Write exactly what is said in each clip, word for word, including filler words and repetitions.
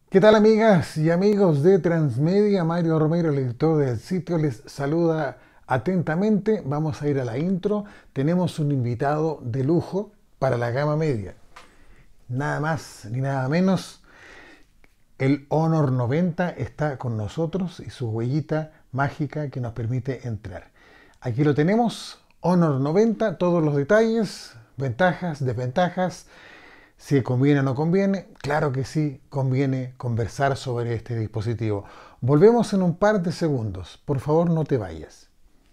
¿Qué tal, amigas y amigos de Transmedia? Mario Romero, el editor del sitio, les saluda atentamente. Vamos a ir a la intro. Tenemos un invitado de lujo para la gama media. Nada más ni nada menos. El Honor noventa está con nosotros y su huellita mágica que nos permite entrar. Aquí lo tenemos, Honor noventa, todos los detalles, ventajas, desventajas. Si conviene o no conviene, claro que sí, conviene conversar sobre este dispositivo. Volvemos en un par de segundos. Por favor, no te vayas.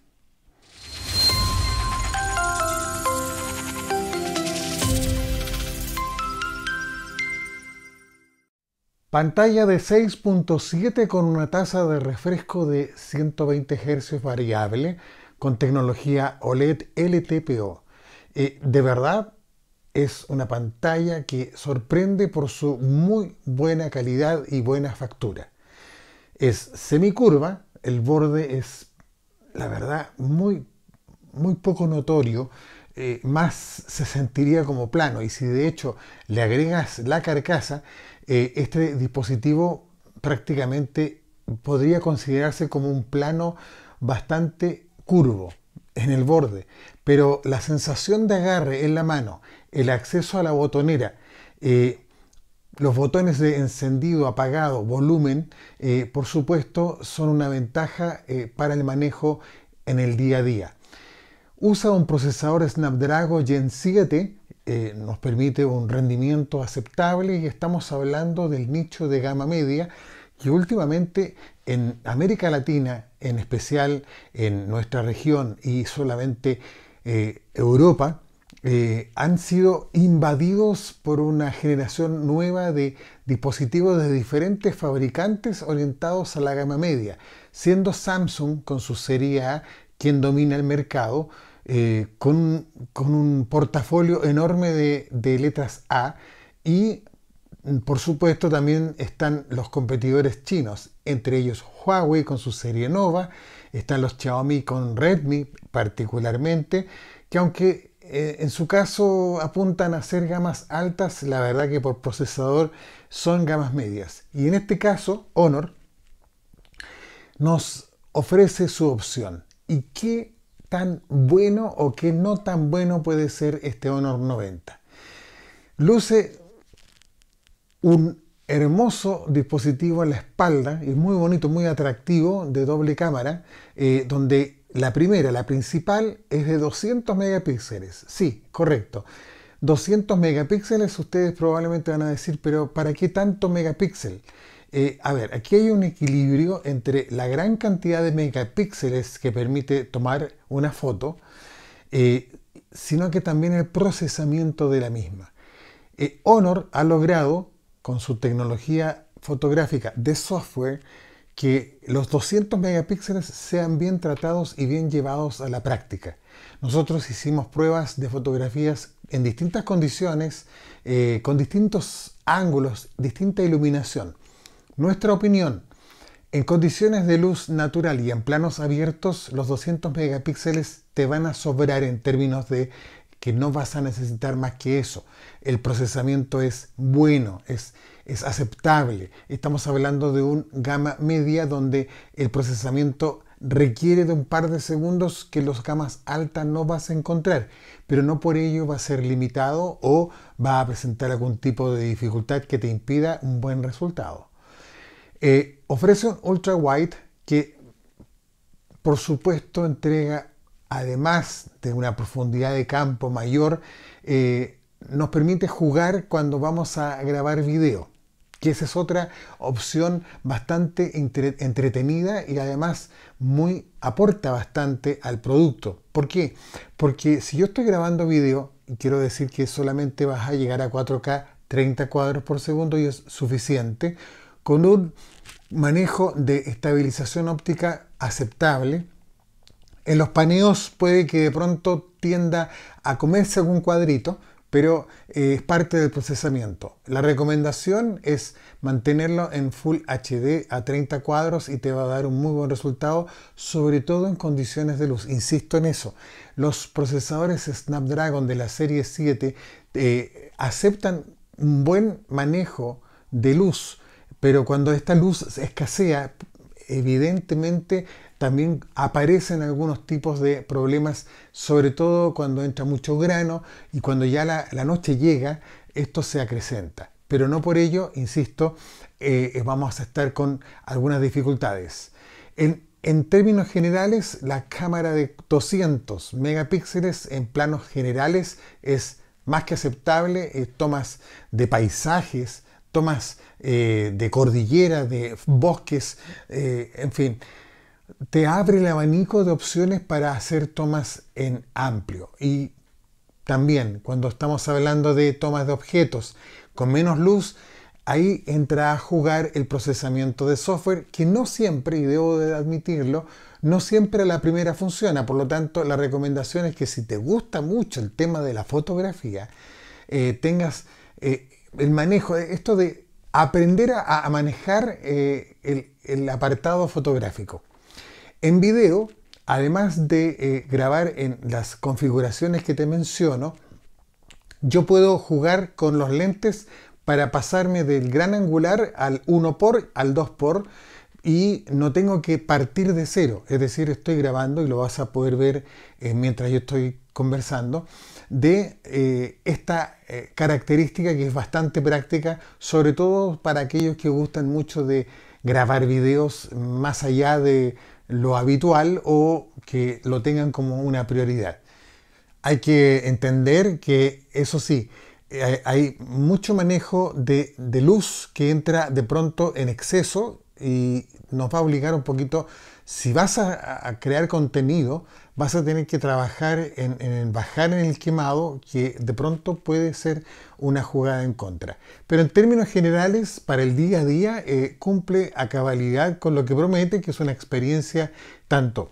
Pantalla de seis punto siete con una tasa de refresco de ciento veinte hercios variable con tecnología O L E D L T P O. Eh, de verdad, es una pantalla que sorprende por su muy buena calidad y buena factura. Es semicurva, el borde es, la verdad, muy, muy poco notorio, eh, más se sentiría como plano, y si de hecho le agregas la carcasa, eh, este dispositivo prácticamente podría considerarse como un plano bastante curvo en el borde, pero la sensación de agarre en la mano, el acceso a la botonera, eh, los botones de encendido, apagado, volumen, eh, por supuesto, son una ventaja eh, para el manejo en el día a día. Usa un procesador Snapdragon Gen siete, eh, nos permite un rendimiento aceptable y estamos hablando del nicho de gama media que últimamente en América Latina, en especial en nuestra región y solamente eh, Europa, eh, han sido invadidos por una generación nueva de dispositivos de diferentes fabricantes orientados a la gama media, siendo Samsung con su serie A quien domina el mercado, eh, con, con, un portafolio enorme de, de letras A, y por supuesto también están los competidores chinos, entre ellos Huawei con su serie Nova, están los Xiaomi con Redmi particularmente, que aunque eh, en su caso apuntan a ser gamas altas, la verdad que por procesador son gamas medias. Y en este caso, Honor nos ofrece su opción. ¿Y qué tan bueno o qué no tan bueno puede ser este Honor noventa? Luce un hermoso dispositivo en la espalda, y muy bonito, muy atractivo, de doble cámara, eh, donde la primera, la principal, es de doscientos megapíxeles. Sí, correcto. doscientos megapíxeles, ustedes probablemente van a decir, pero ¿para qué tanto megapíxel? Eh, a ver, aquí hay un equilibrio entre la gran cantidad de megapíxeles que permite tomar una foto, eh, sino que también el procesamiento de la misma. Eh, Honor ha logrado, con su tecnología fotográfica de software, que los doscientos megapíxeles sean bien tratados y bien llevados a la práctica. Nosotros hicimos pruebas de fotografías en distintas condiciones, eh, con distintos ángulos, distinta iluminación. Nuestra opinión: en condiciones de luz natural y en planos abiertos, los doscientos megapíxeles te van a sobrar en términos de que no vas a necesitar más que eso. El procesamiento es bueno, es, es aceptable. Estamos hablando de un gama media donde el procesamiento requiere de un par de segundos que los gamas altas no vas a encontrar, pero no por ello va a ser limitado o va a presentar algún tipo de dificultad que te impida un buen resultado. Eh, ofrece un ultra wide que por supuesto entrega, además de una profundidad de campo mayor, eh, nos permite jugar cuando vamos a grabar video, que esa es otra opción bastante entre, entretenida y además muy aporta bastante al producto. ¿Por qué? Porque si yo estoy grabando video, y quiero decir que solamente vas a llegar a cuatro K treinta cuadros por segundo y es suficiente, con un manejo de estabilización óptica aceptable. En los paneos puede que de pronto tienda a comerse algún cuadrito, pero eh, es parte del procesamiento. La recomendación es mantenerlo en Full H D a treinta cuadros y te va a dar un muy buen resultado, sobre todo en condiciones de luz. Insisto en eso, los procesadores Snapdragon de la serie siete eh, aceptan un buen manejo de luz pero cuando esta luz escasea, evidentemente también aparecen algunos tipos de problemas, sobre todo cuando entra mucho grano y cuando ya la, la noche llega, esto se acrecenta. Pero no por ello, insisto, eh, vamos a estar con algunas dificultades. En, en términos generales, la cámara de doscientos megapíxeles en planos generales es más que aceptable. Eh, tomas de paisajes, tomas eh, de cordillera, de bosques, eh, en fin, te abre el abanico de opciones para hacer tomas en amplio. Y también cuando estamos hablando de tomas de objetos con menos luz, ahí entra a jugar el procesamiento de software, que no siempre, y debo de admitirlo, no siempre a la primera funciona. Por lo tanto, la recomendación es que si te gusta mucho el tema de la fotografía, eh, tengas eh, el manejo, esto de aprender a, a manejar eh, el, el apartado fotográfico. En video, además de eh, grabar en las configuraciones que te menciono, yo puedo jugar con los lentes para pasarme del gran angular al uno por, al dos por, y no tengo que partir de cero. Es decir, estoy grabando, y lo vas a poder ver eh, mientras yo estoy conversando, de eh, esta eh, característica que es bastante práctica, sobre todo para aquellos que gustan mucho de grabar videos más allá de lo habitual o que lo tengan como una prioridad. Hay que entender que, eso sí, hay mucho manejo de, de luz que entra de pronto en exceso y nos va a obligar un poquito. Si vas a, a crear contenido, vas a tener que trabajar en, en bajar en el quemado, que de pronto puede ser una jugada en contra. Pero en términos generales, para el día a día, eh, cumple a cabalidad con lo que promete, que es una experiencia tanto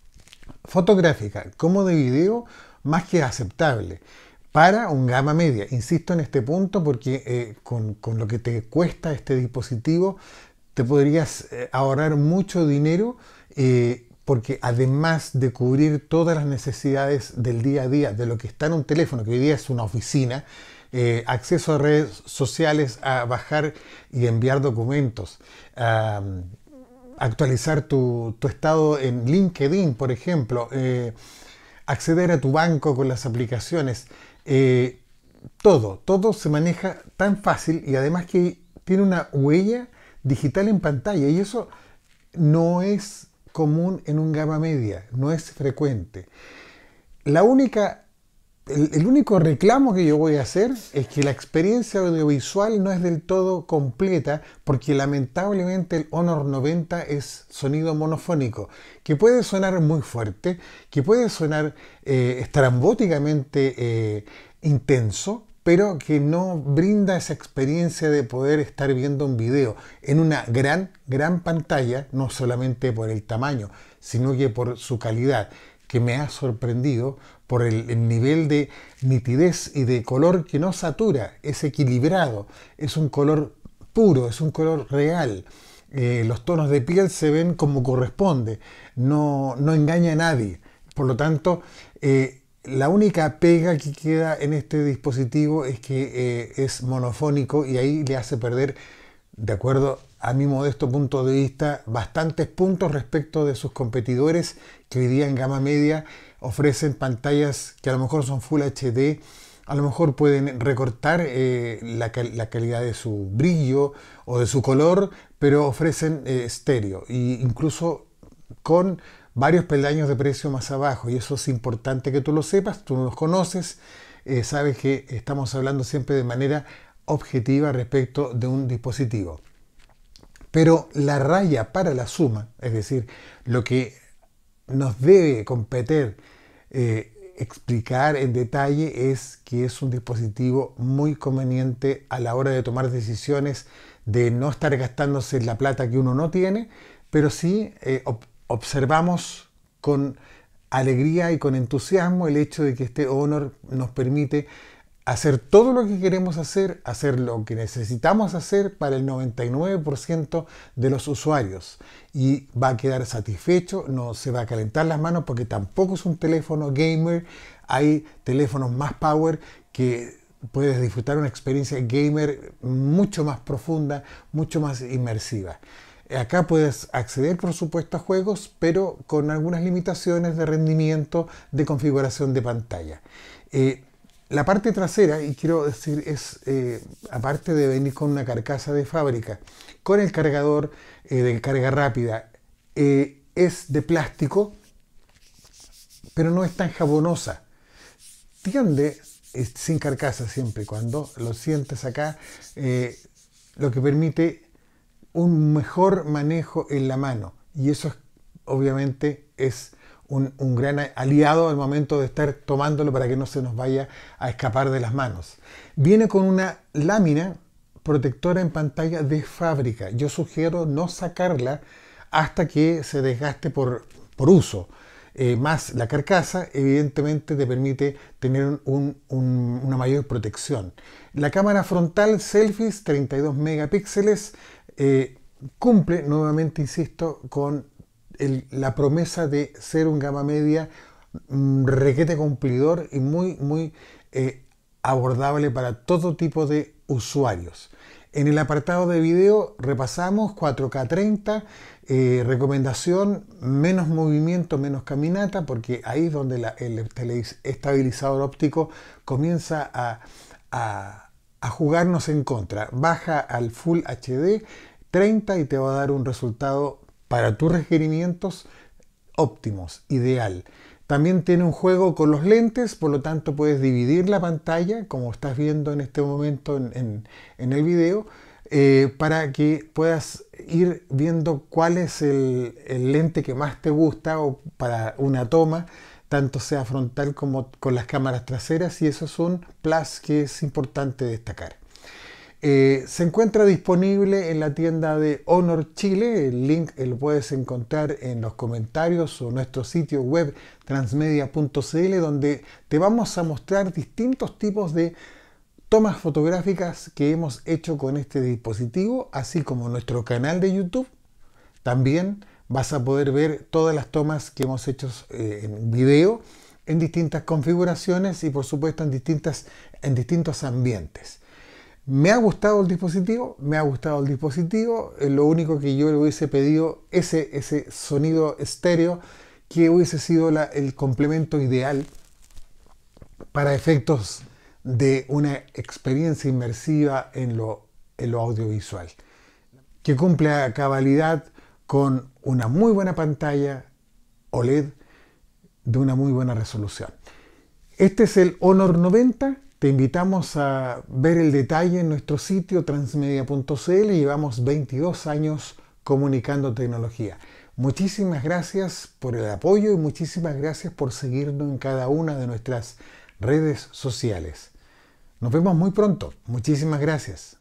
fotográfica como de video más que aceptable para un gama media. Insisto en este punto porque eh, con, con lo que te cuesta este dispositivo te podrías eh, ahorrar mucho dinero, eh, porque además de cubrir todas las necesidades del día a día de lo que está en un teléfono, que hoy día es una oficina, eh, acceso a redes sociales, a bajar y enviar documentos, a actualizar tu, tu estado en LinkedIn, por ejemplo, eh, acceder a tu banco con las aplicaciones, eh, todo, todo se maneja tan fácil, y además que tiene una huella digital en pantalla, y eso no es común en un gama media, no es frecuente. La única, el, el único reclamo que yo voy a hacer es que la experiencia audiovisual no es del todo completa, porque lamentablemente el Honor noventa es sonido monofónico, que puede sonar muy fuerte, que puede sonar eh, estrambóticamente eh, intenso, pero que no brinda esa experiencia de poder estar viendo un video en una gran, gran pantalla, no solamente por el tamaño, sino que por su calidad, que me ha sorprendido por el, el nivel de nitidez y de color que no satura, es equilibrado, es un color puro, es un color real. Eh, los tonos de piel se ven como corresponde, no, no engaña a nadie. Por lo tanto, eh, la única pega que queda en este dispositivo es que eh, es monofónico, y ahí le hace perder, de acuerdo a mi modesto punto de vista, bastantes puntos respecto de sus competidores, que hoy día en gama media ofrecen pantallas que a lo mejor son Full H D, a lo mejor pueden recortar eh, la, la calidad de su brillo o de su color, pero ofrecen eh, estéreo, e incluso con varios peldaños de precio más abajo, y eso es importante que tú lo sepas. Tú no los conoces, eh, sabes que estamos hablando siempre de manera objetiva respecto de un dispositivo. Pero la raya para la suma, es decir, lo que nos debe competir eh, explicar en detalle, es que es un dispositivo muy conveniente a la hora de tomar decisiones, de no estar gastándose la plata que uno no tiene, pero sí eh, observamos con alegría y con entusiasmo el hecho de que este Honor nos permite hacer todo lo que queremos hacer, hacer lo que necesitamos hacer para el noventa y nueve por ciento de los usuarios, y va a quedar satisfecho, no se va a calentar las manos, porque tampoco es un teléfono gamer. Hay teléfonos más power que puedes disfrutar una experiencia gamer mucho más profunda, mucho más inmersiva. Acá puedes acceder, por supuesto, a juegos, pero con algunas limitaciones de rendimiento, de configuración de pantalla. Eh, la parte trasera, y quiero decir, es eh, aparte de venir con una carcasa de fábrica, con el cargador eh, de carga rápida, eh, es de plástico, pero no es tan jabonosa. Tiende, es sin carcasa siempre, cuando lo sientes acá, eh, lo que permite un mejor manejo en la mano, y eso es, obviamente es un, un gran aliado al momento de estar tomándolo para que no se nos vaya a escapar de las manos. Viene con una lámina protectora en pantalla de fábrica. Yo sugiero no sacarla hasta que se desgaste por, por uso. Eh, más la carcasa, evidentemente te permite tener un, un, una mayor protección. La cámara frontal selfies treinta y dos megapíxeles eh, cumple, nuevamente insisto, con el, la promesa de ser un gama media mm, requete cumplidor y muy, muy eh, abordable para todo tipo de usuarios. En el apartado de video repasamos cuatro K treinta, eh, recomendación menos movimiento, menos caminata, porque ahí es donde la, el estabilizador óptico comienza a, a, a jugarnos en contra. Baja al Full H D treinta y te va a dar un resultado para tus requerimientos óptimos, ideal. También tiene un juego con los lentes, por lo tanto puedes dividir la pantalla, como estás viendo en este momento en, en, en el video, eh, para que puedas ir viendo cuál es el, el lente que más te gusta o para una toma, tanto sea frontal como con las cámaras traseras, y eso es un plus que es importante destacar. Eh, se encuentra disponible en la tienda de Honor Chile. El link lo puedes encontrar en los comentarios o nuestro sitio web transmedia punto c l, donde te vamos a mostrar distintos tipos de tomas fotográficas que hemos hecho con este dispositivo, así como nuestro canal de YouTube. También vas a poder ver todas las tomas que hemos hecho eh, en video, en distintas configuraciones y por supuesto en, distintas, en distintos ambientes. Me ha gustado el dispositivo, me ha gustado el dispositivo, lo único que yo le hubiese pedido, ese, ese sonido estéreo, que hubiese sido la, el complemento ideal para efectos de una experiencia inmersiva en lo, en lo audiovisual, que cumple a cabalidad con una muy buena pantalla O L E D de una muy buena resolución. Este es el Honor noventa. Te invitamos a ver el detalle en nuestro sitio transmedia punto c l. Llevamos veintidós años comunicando tecnología. Muchísimas gracias por el apoyo y muchísimas gracias por seguirnos en cada una de nuestras redes sociales. Nos vemos muy pronto. Muchísimas gracias.